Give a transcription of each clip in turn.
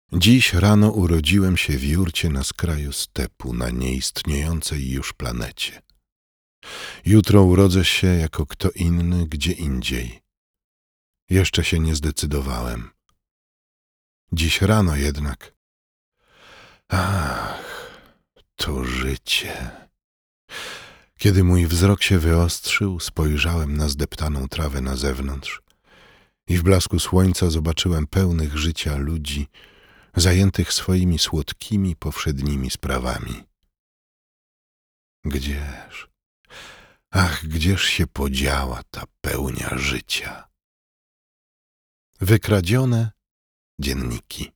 Dziś rano urodziłem się w jurcie na skraju stepu, na nieistniejącej już planecie. Jutro urodzę się jako kto inny, gdzie indziej. Jeszcze się nie zdecydowałem. Dziś rano jednak. Ach, to życie. Kiedy mój wzrok się wyostrzył, spojrzałem na zdeptaną trawę na zewnątrz i w blasku słońca zobaczyłem pełnych życia ludzi, zajętych swoimi słodkimi, powszednimi sprawami. Gdzież się podziała ta pełnia życia? Wykradzione dzienniki.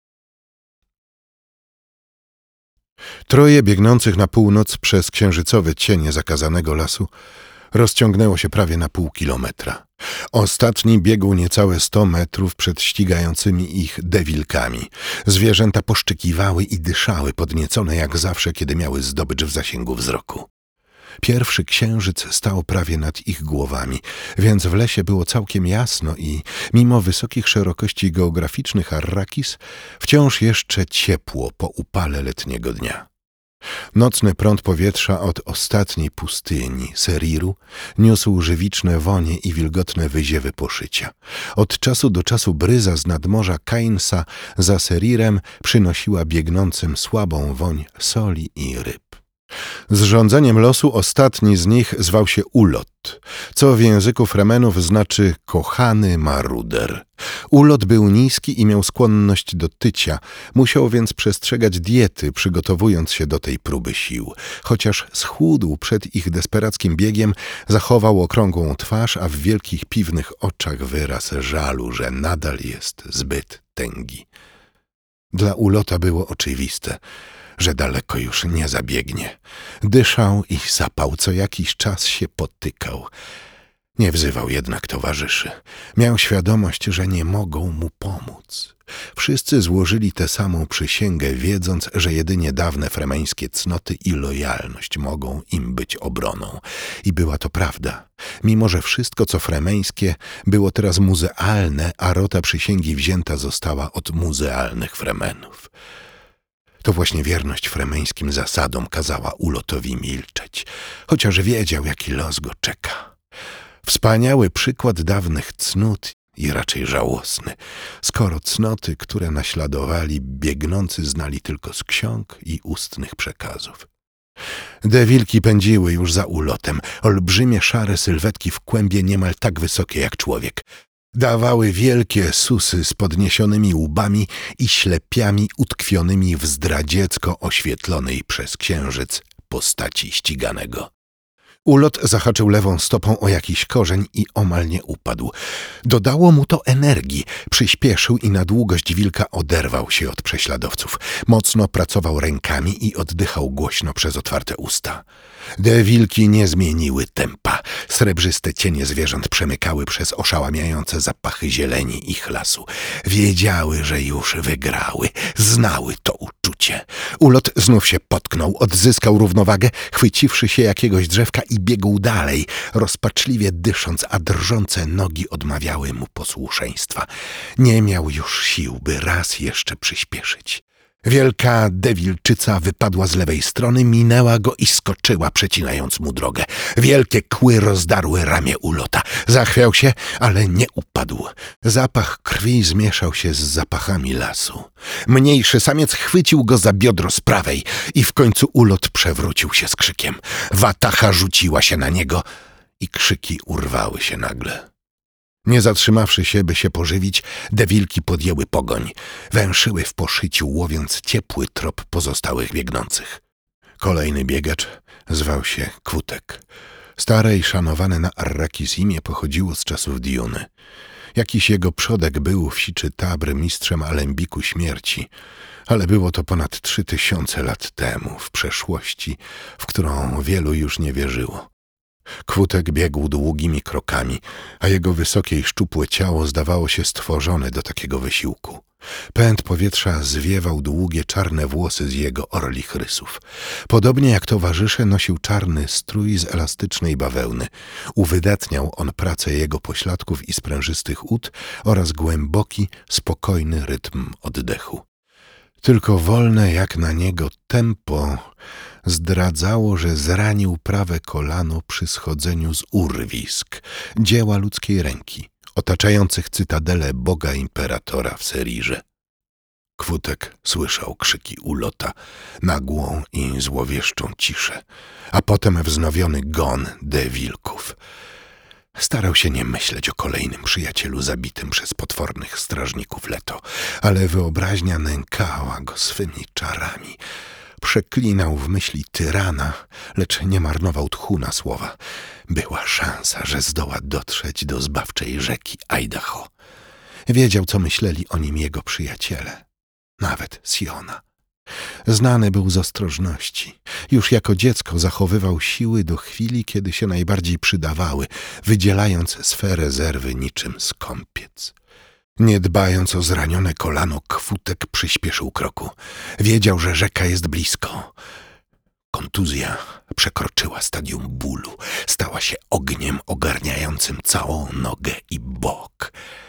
Troje biegnących na północ przez księżycowe cienie zakazanego lasu rozciągnęło się prawie na pół kilometra. Ostatni biegł niecałe 100 metrów przed ścigającymi ich dewilkami. Zwierzęta poszczykiwały i dyszały, podniecone jak zawsze, kiedy miały zdobycz w zasięgu wzroku. Pierwszy księżyc stał prawie nad ich głowami, więc w lesie było całkiem jasno i mimo wysokich szerokości geograficznych Arrakis wciąż jeszcze ciepło po upale letniego dnia. Nocny prąd powietrza od ostatniej pustyni, Seriru, niósł żywiczne wonie i wilgotne wyziewy poszycia. Od czasu do czasu bryza z nadmorza Kainsa za Serirem przynosiła biegnącym słabą woń soli i ryb. Z rządzeniem losu ostatni z nich zwał się Ulot, co w języku Fremenów znaczy kochany maruder. Ulot był niski i miał skłonność do tycia, musiał więc przestrzegać diety, przygotowując się do tej próby sił. Chociaż schudł przed ich desperackim biegiem, zachował okrągłą twarz, a w wielkich piwnych oczach wyraz żalu, że nadal jest zbyt tęgi. Dla Ulota było oczywiste, że daleko już nie zabiegnie. Dyszał i sapał, co jakiś czas się potykał. Nie wzywał jednak towarzyszy. Miał świadomość, że nie mogą mu pomóc. Wszyscy złożyli tę samą przysięgę, wiedząc, że jedynie dawne fremeńskie cnoty i lojalność mogą im być obroną. I była to prawda. Mimo że wszystko, co fremeńskie, było teraz muzealne, a rota przysięgi wzięta została od muzealnych Fremenów. To właśnie wierność fremeńskim zasadom kazała Ulotowi milczeć, chociaż wiedział, jaki los go czeka. Wspaniały przykład dawnych cnót i raczej żałosny, skoro cnoty, które naśladowali biegnący, znali tylko z ksiąg i ustnych przekazów. Dewilki pędziły już za Ulotem, olbrzymie szare sylwetki w kłębie niemal tak wysokie jak człowiek. Dawały wielkie susy z podniesionymi łbami i ślepiami utkwionymi w zdradziecko oświetlonej przez księżyc postaci ściganego. Ulot zahaczył lewą stopą o jakiś korzeń i omal nie upadł. Dodało mu to energii. Przyspieszył i na długość wilka oderwał się od prześladowców. Mocno pracował rękami i oddychał głośno przez otwarte usta. Dewilki nie zmieniły tempa. Srebrzyste cienie zwierząt przemykały przez oszałamiające zapachy zieleni ich lasu. Wiedziały, że już wygrały. Znały to uczucie. Ulot znów się potknął, odzyskał równowagę, chwyciwszy się jakiegoś drzewka i biegł dalej, rozpaczliwie dysząc, a drżące nogi odmawiały mu posłuszeństwa. Nie miał już sił, by raz jeszcze przyspieszyć. Wielka dewilczyca wypadła z lewej strony, minęła go i skoczyła, przecinając mu drogę. Wielkie kły rozdarły ramię Ulota. Zachwiał się, ale nie upadł. Zapach krwi zmieszał się z zapachami lasu. Mniejszy samiec chwycił go za biodro z prawej i w końcu Ulot przewrócił się z krzykiem. Watacha rzuciła się na niego i krzyki urwały się nagle. Nie zatrzymawszy się, by się pożywić, dewilki podjęły pogoń. Węszyły w poszyciu, łowiąc ciepły trop pozostałych biegnących. Kolejny biegacz zwał się Kwutek. Stare i szanowane na Arrakis imię pochodziło z czasów Diuny. Jakiś jego przodek był w siczy Tabr mistrzem alembiku śmierci, ale było to ponad 3000 lat temu, w przeszłości, w którą wielu już nie wierzyło. Kwutek biegł długimi krokami, a jego wysokie i szczupłe ciało zdawało się stworzone do takiego wysiłku. Pęd powietrza zwiewał długie czarne włosy z jego orlich rysów. Podobnie jak towarzysze nosił czarny strój z elastycznej bawełny. Uwydatniał on pracę jego pośladków i sprężystych ud oraz głęboki, spokojny rytm oddechu. Tylko wolne jak na niego tempo zdradzało, że zranił prawe kolano przy schodzeniu z urwisk, dzieła ludzkiej ręki, otaczających cytadelę Boga Imperatora w Serirze. Kwutek słyszał krzyki Ulota, nagłą i złowieszczą ciszę, a potem wznowiony gon wilków. Starał się nie myśleć o kolejnym przyjacielu zabitym przez potwornych strażników Leto, ale wyobraźnia nękała go swymi czarami. Przeklinał w myśli tyrana, lecz nie marnował tchu na słowa. Była szansa, że zdoła dotrzeć do zbawczej rzeki Idaho. Wiedział, co myśleli o nim jego przyjaciele, nawet Siona. Znany był z ostrożności. Już jako dziecko zachowywał siły do chwili, kiedy się najbardziej przydawały, wydzielając swe rezerwy niczym skąpiec. Nie dbając o zranione kolano, Kwutek przyspieszył kroku. Wiedział, że rzeka jest blisko. Kontuzja przekroczyła stadium bólu. Stała się ogniem ogarniającym całą nogę i bok.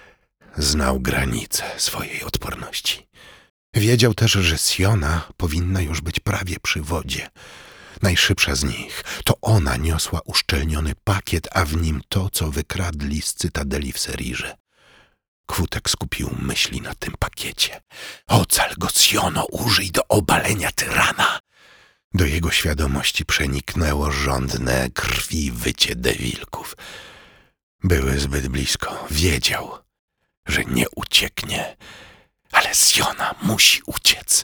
Znał granice swojej odporności. Wiedział też, że Siona powinna już być prawie przy wodzie. Najszybsza z nich to ona niosła uszczelniony pakiet, a w nim to, co wykradli z cytadeli w Serirze. Kwutek skupił myśli na tym pakiecie. Ocal go, Siono, użyj do obalenia tyrana! Do jego świadomości przeniknęło żądne krwi wycie wilków. Były zbyt blisko. Wiedział, że nie ucieknie. Ale Siona musi uciec.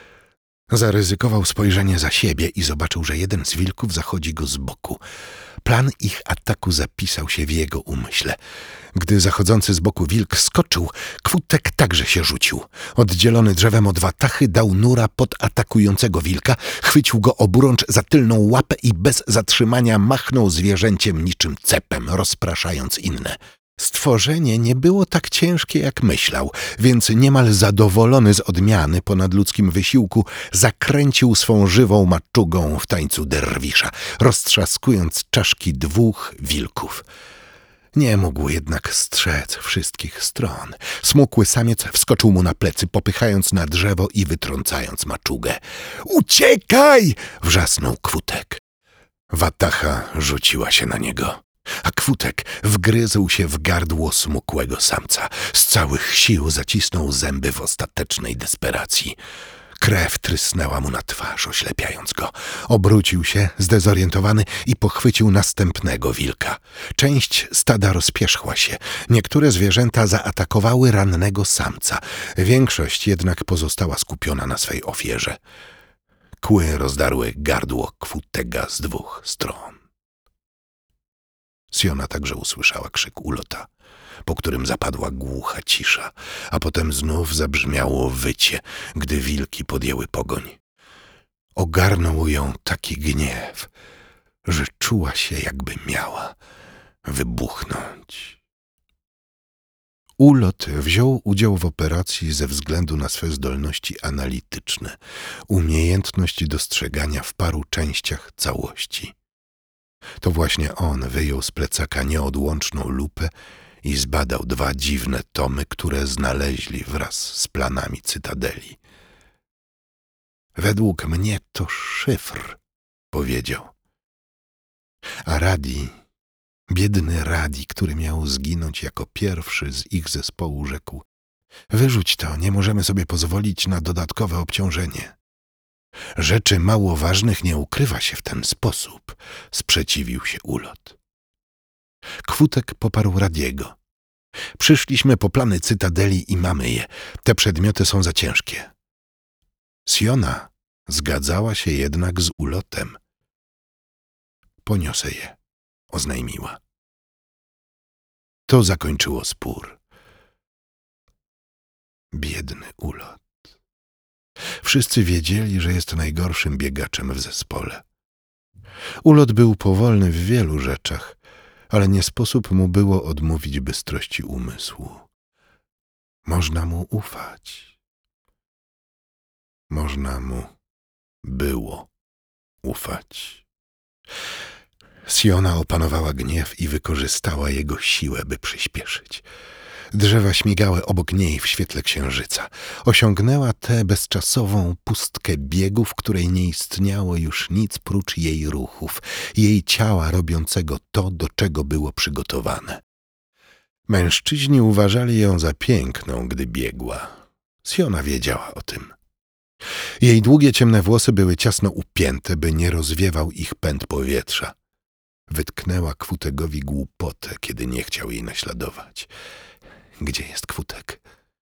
Zaryzykował spojrzenie za siebie i zobaczył, że jeden z wilków zachodzi go z boku. Plan ich ataku zapisał się w jego umyśle. Gdy zachodzący z boku wilk skoczył, Kwutek także się rzucił. Oddzielony drzewem od watachy dał nura pod atakującego wilka, chwycił go oburącz za tylną łapę i bez zatrzymania machnął zwierzęciem niczym cepem, rozpraszając inne. Stworzenie nie było tak ciężkie, jak myślał, więc niemal zadowolony z odmiany po nadludzkim wysiłku zakręcił swą żywą maczugą w tańcu derwisza, roztrzaskując czaszki dwóch wilków. Nie mógł jednak strzec wszystkich stron. Smukły samiec wskoczył mu na plecy, popychając na drzewo i wytrącając maczugę. „Uciekaj!” wrzasnął Kwutek. Watacha rzuciła się na niego. A Kwutek wgryzł się w gardło smukłego samca. Z całych sił zacisnął zęby w ostatecznej desperacji. Krew trysnęła mu na twarz, oślepiając go. Obrócił się, zdezorientowany, i pochwycił następnego wilka. Część stada rozpierzchła się. Niektóre zwierzęta zaatakowały rannego samca. Większość jednak pozostała skupiona na swej ofierze. Kły rozdarły gardło Kwutega z dwóch stron. Siona także usłyszała krzyk Ulota, po którym zapadła głucha cisza, a potem znów zabrzmiało wycie, gdy wilki podjęły pogoń. Ogarnął ją taki gniew, że czuła się, jakby miała wybuchnąć. Ulot wziął udział w operacji ze względu na swe zdolności analityczne, umiejętność dostrzegania w paru częściach całości. To właśnie on wyjął z plecaka nieodłączną lupę i zbadał dwa dziwne tomy, które znaleźli wraz z planami cytadeli. „Według mnie to szyfr”, powiedział. A Radi, biedny Radi, który miał zginąć jako pierwszy z ich zespołu, rzekł: „Wyrzuć to, nie możemy sobie pozwolić na dodatkowe obciążenie”. „Rzeczy mało ważnych nie ukrywa się w ten sposób”, sprzeciwił się Ulot. Kwutek poparł Radiego. „Przyszliśmy po plany cytadeli i mamy je. Te przedmioty są za ciężkie”. Siona zgadzała się jednak z Ulotem. „Poniosę je”, oznajmiła. To zakończyło spór. Biedny Ulot. Wszyscy wiedzieli, że jest najgorszym biegaczem w zespole. Ulot był powolny w wielu rzeczach, ale nie sposób mu było odmówić bystrości umysłu. Można mu ufać. Można mu było ufać. Siona opanowała gniew i wykorzystała jego siłę, by przyspieszyć. Drzewa śmigały obok niej w świetle księżyca. Osiągnęła tę bezczasową pustkę biegu, w której nie istniało już nic prócz jej ruchów, jej ciała robiącego to, do czego było przygotowane. Mężczyźni uważali ją za piękną, gdy biegła. Siona wiedziała o tym. Jej długie, ciemne włosy były ciasno upięte, by nie rozwiewał ich pęd powietrza. Wytknęła Kvutegowi głupotę, kiedy nie chciał jej naśladować. Gdzie jest Kvutek?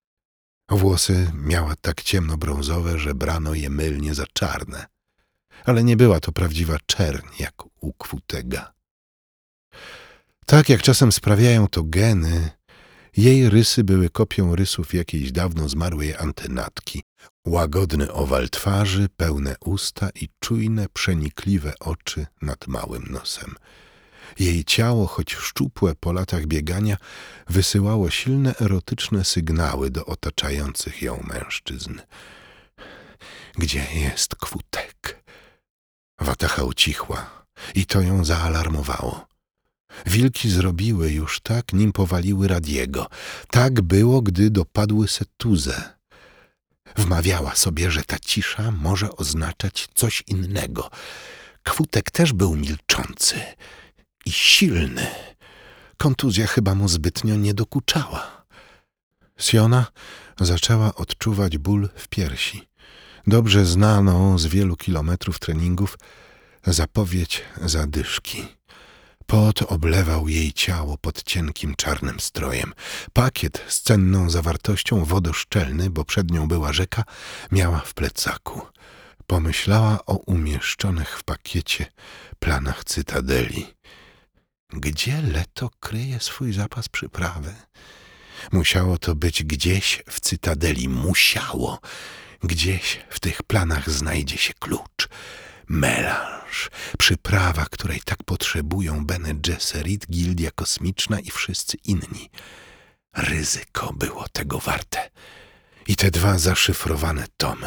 Włosy miała tak ciemnobrązowe, że brano je mylnie za czarne. Ale nie była to prawdziwa czerń, jak u Kvutega. Tak jak czasem sprawiają to geny, jej rysy były kopią rysów jakiejś dawno zmarłej antenatki. Łagodny owal twarzy, pełne usta i czujne, przenikliwe oczy nad małym nosem. Jej ciało, choć szczupłe po latach biegania, wysyłało silne erotyczne sygnały do otaczających ją mężczyzn. Gdzie jest Kvutek? Wataha ucichła i to ją zaalarmowało. Wilki zrobiły już tak, nim powaliły Radiego. Tak było, gdy dopadły Setuzę. Wmawiała sobie, że ta cisza może oznaczać coś innego. Kvutek też był milczący i silny. Kontuzja chyba mu zbytnio nie dokuczała. Siona zaczęła odczuwać ból w piersi. Dobrze znaną z wielu kilometrów treningów zapowiedź zadyszki. Pot oblewał jej ciało pod cienkim czarnym strojem. Pakiet z cenną zawartością wodoszczelny, bo przed nią była rzeka, miała w plecaku. Pomyślała o umieszczonych w pakiecie planach cytadeli. Gdzie Leto kryje swój zapas przyprawy? Musiało to być gdzieś w cytadeli. Musiało. Gdzieś w tych planach znajdzie się klucz. Melanż, przyprawa, której tak potrzebują Bene Gesserit, Gildia Kosmiczna i wszyscy inni. Ryzyko było tego warte. I te dwa zaszyfrowane tomy.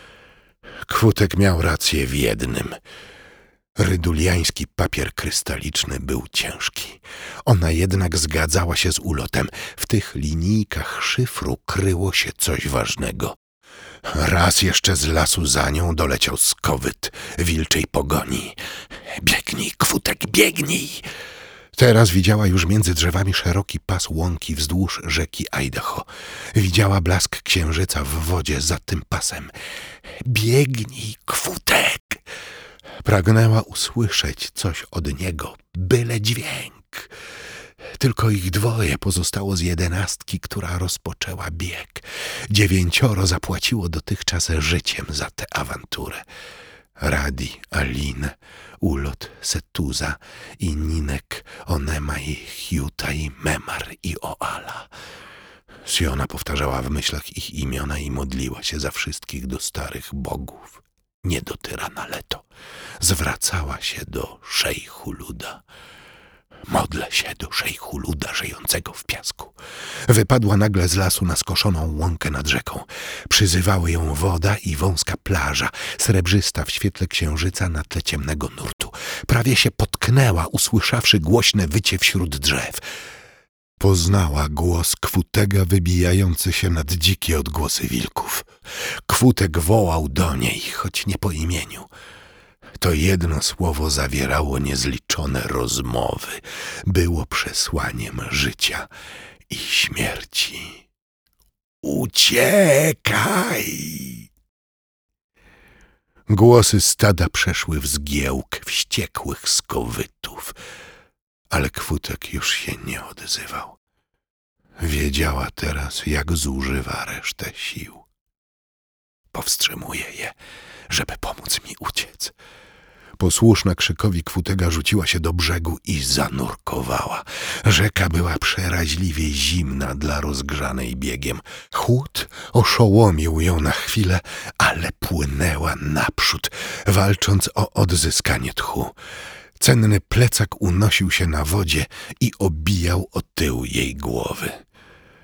Kvutek miał rację w jednym. Ryduliański papier krystaliczny był ciężki. Ona jednak zgadzała się z ulotem. W tych linijkach szyfru kryło się coś ważnego. Raz jeszcze z lasu za nią doleciał skowyt wilczej pogoni. Biegnij, Kvutek, biegnij! Teraz widziała już między drzewami szeroki pas łąki wzdłuż rzeki Idaho. Widziała blask księżyca w wodzie za tym pasem. Biegnij, Kvutek! Pragnęła usłyszeć coś od niego, byle dźwięk. Tylko ich dwoje pozostało z 11, która rozpoczęła bieg. 9 zapłaciło dotychczas życiem za tę awanturę. Radi, Alin, Ulot, Setuza i Ninek, Onemai, Hiutai, Memar i Oala. Siona powtarzała w myślach ich imiona i modliła się za wszystkich do starych bogów. Nie do tyrana Leto. Zwracała się do szejchu Luda. Modlę się do szejchu Luda żyjącego w piasku. Wypadła nagle z lasu na skoszoną łąkę nad rzeką. Przyzywały ją woda i wąska plaża, srebrzysta w świetle księżyca na tle ciemnego nurtu. Prawie się potknęła, usłyszawszy głośne wycie wśród drzew. Poznała głos Kvutega wybijający się nad dzikie odgłosy wilków. Kvutek wołał do niej, choć nie po imieniu. To jedno słowo zawierało niezliczone rozmowy. Było przesłaniem życia i śmierci. Uciekaj! Głosy stada przeszły w zgiełk wściekłych skowytów, ale Kvutek już się nie odzywał. Wiedziała teraz, jak zużywa resztę sił. Powstrzymuję je, żeby pomóc mi uciec. Posłuszna krzykowi Kvutega rzuciła się do brzegu i zanurkowała. Rzeka była przeraźliwie zimna dla rozgrzanej biegiem. Chłód oszołomił ją na chwilę, ale płynęła naprzód, walcząc o odzyskanie tchu. Cenny plecak unosił się na wodzie i obijał o tył jej głowy.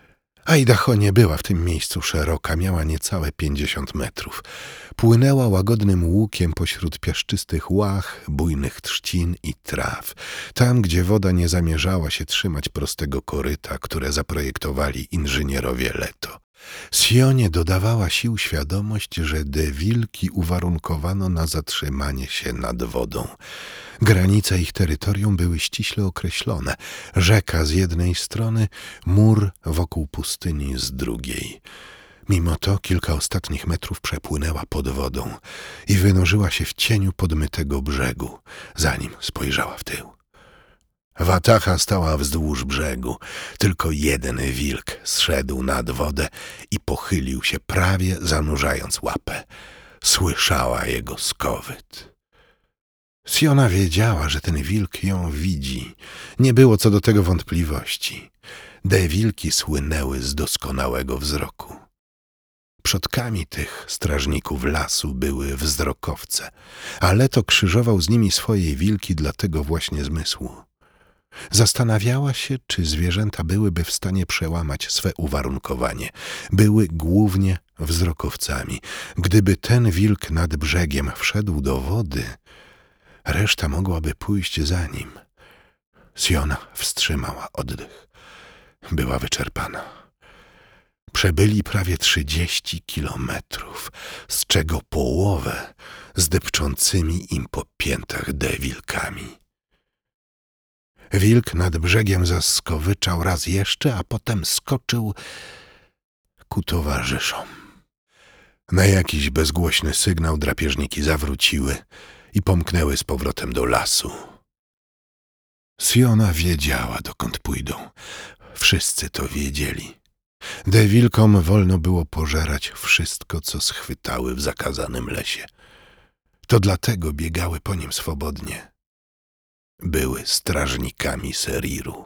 Idaho nie była w tym miejscu szeroka, miała niecałe 50 metrów. Płynęła łagodnym łukiem pośród piaszczystych łach, bujnych trzcin i traw, tam, gdzie woda nie zamierzała się trzymać prostego koryta, które zaprojektowali inżynierowie Leto. Sionie dodawała sił świadomość, że de Wilki uwarunkowano na zatrzymanie się nad wodą. Granice ich terytorium były ściśle określone. Rzeka z jednej strony, mur wokół pustyni z drugiej. Mimo to kilka ostatnich metrów przepłynęła pod wodą i wynurzyła się w cieniu podmytego brzegu, zanim spojrzała w tył. Wataha stała wzdłuż brzegu. Tylko jeden wilk zszedł nad wodę i pochylił się, prawie zanurzając łapę. Słyszała jego skowyt. Siona wiedziała, że ten wilk ją widzi. Nie było co do tego wątpliwości. De wilki słynęły z doskonałego wzroku. Przodkami tych strażników lasu były wzrokowce, a Leto krzyżował z nimi swoje wilki dla tego właśnie zmysłu. Zastanawiała się, czy zwierzęta byłyby w stanie przełamać swe uwarunkowanie. Były głównie wzrokowcami. Gdyby ten wilk nad brzegiem wszedł do wody, reszta mogłaby pójść za nim. Siona wstrzymała oddech. Była wyczerpana. Przebyli prawie 30 kilometrów, z czego połowę z depczącymi im po piętach de wilkami. Wilk nad brzegiem zaskowyczał raz jeszcze, a potem skoczył ku towarzyszom. Na jakiś bezgłośny sygnał drapieżniki zawróciły i pomknęły z powrotem do lasu. Siona wiedziała, dokąd pójdą. Wszyscy to wiedzieli. De wilkom wolno było pożerać wszystko, co schwytały w zakazanym lesie. To dlatego biegały po nim swobodnie. Były strażnikami Seriru.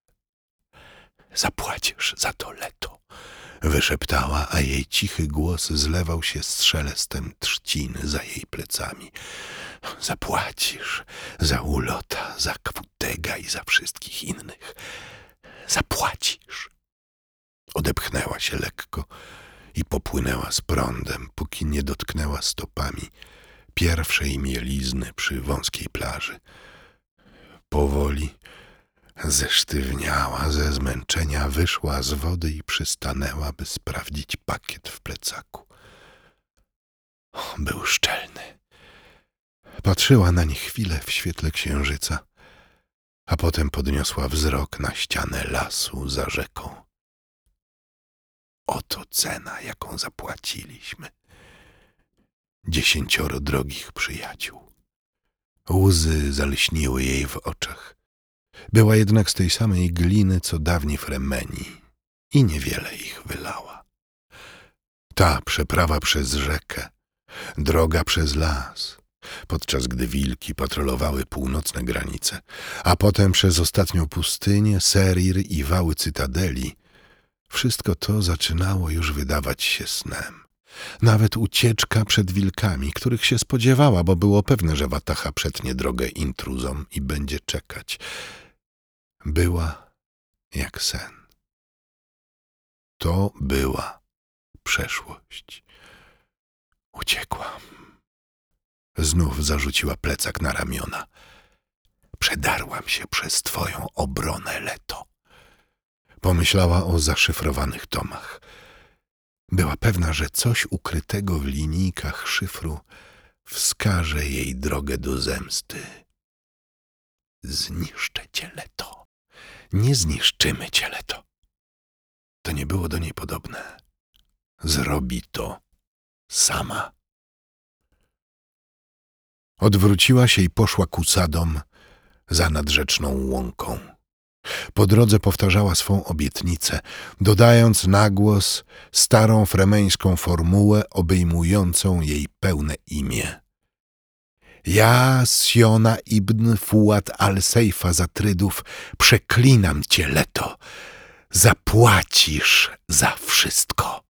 Zapłacisz za to, Leto, wyszeptała, a jej cichy głos zlewał się z szelestem trzcin za jej plecami. Zapłacisz za Ulota, za Kwutega i za wszystkich innych. Zapłacisz. Odepchnęła się lekko i popłynęła z prądem, póki nie dotknęła stopami pierwszej mielizny przy wąskiej plaży. Powoli zesztywniała ze zmęczenia, wyszła z wody i przystanęła, by sprawdzić pakiet w plecaku. Był szczelny. Patrzyła na nie chwilę w świetle księżyca, a potem podniosła wzrok na ścianę lasu za rzeką. Oto cena, jaką zapłaciliśmy. 10 drogich przyjaciół. Łzy zalśniły jej w oczach. Była jednak z tej samej gliny, co dawni Fremeni i niewiele ich wylała. Ta przeprawa przez rzekę, droga przez las, podczas gdy wilki patrolowały północne granice, a potem przez ostatnią pustynię, Serir i wały Cytadeli, wszystko to zaczynało już wydawać się snem. Nawet ucieczka przed wilkami, których się spodziewała, bo było pewne, że Wataha przetnie drogę intruzom i będzie czekać, była jak sen. To była przeszłość. Uciekłam. Znów zarzuciła plecak na ramiona. Przedarłam się przez twoją obronę, Leto. Pomyślała o zaszyfrowanych tomach. Była pewna, że coś ukrytego w linijkach szyfru wskaże jej drogę do zemsty. Zniszczę cię, Leto. Nie zniszczymy cię, Leto. To nie było do niej podobne. Zrobi to sama. Odwróciła się i poszła ku sadom za nadrzeczną łąką. Po drodze powtarzała swą obietnicę, dodając na głos starą fremeńską formułę obejmującą jej pełne imię. Ja, Siona ibn Fuad al-Sejfa z Atrydów, przeklinam cię, Leto. Zapłacisz za wszystko.